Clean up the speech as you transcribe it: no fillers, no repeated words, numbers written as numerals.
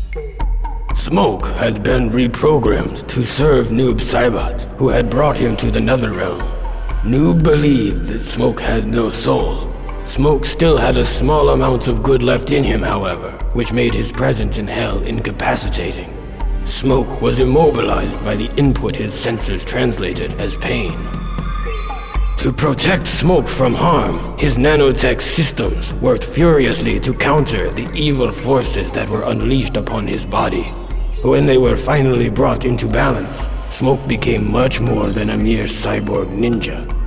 Smoke had been reprogrammed to serve Noob Saibot, who had brought him to the Netherrealm. Noob believed that Smoke had no soul. Smoke still had a small amount of good left in him, however, which made his presence in Hell incapacitating. Smoke was immobilized by the input his sensors translated as pain. To protect Smoke from harm, his nanotech systems worked furiously to counter the evil forces that were unleashed upon his body. When they were finally brought into balance, Smoke became much more than a mere cyborg ninja.